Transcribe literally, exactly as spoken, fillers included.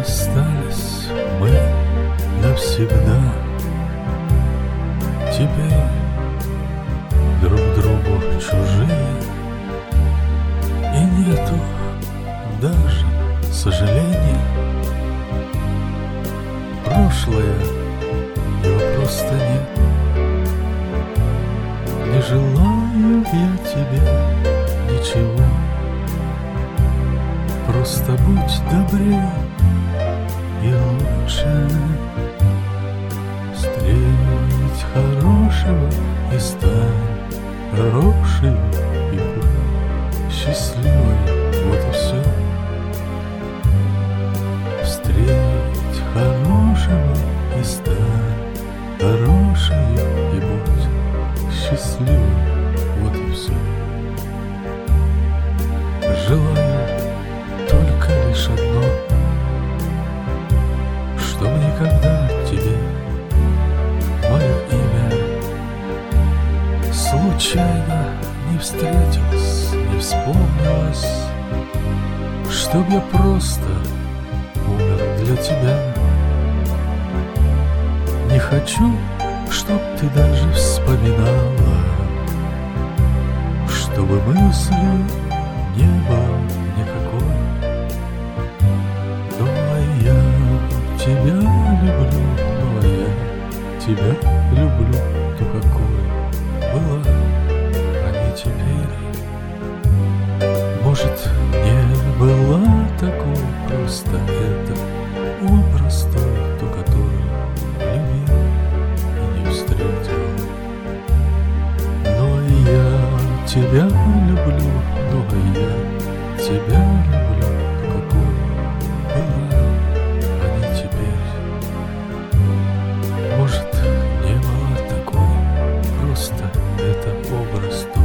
Расстались мы навсегда. Теперь друг другу чужие, и нету даже сожаления. Прошлое его просто нет. Не желаю я тебе ничего. Просто будь добрее и лучше. Встреть хорошего и стань хорошей, и будь счастливой. Вот и все. Встреть хорошего и стань хорошей, и будь счастливой. Вот и все. Желаю только лишь одно, чтоб никогда тебе мое имя случайно не встретилось, не вспомнилось, чтоб я просто умер для тебя. Не хочу, чтоб ты даже вспоминала, чтобы мысли не было никакой. Но я тебя люблю, но я тебя люблю, ту, какой была, а не теперь. Может, не была такой, просто это образ той, ту, которую любил и не встретил. Но я тебя люблю, но я тебя люблю, ту, какой была, а не теперь. Может, не была такой, просто это образ той.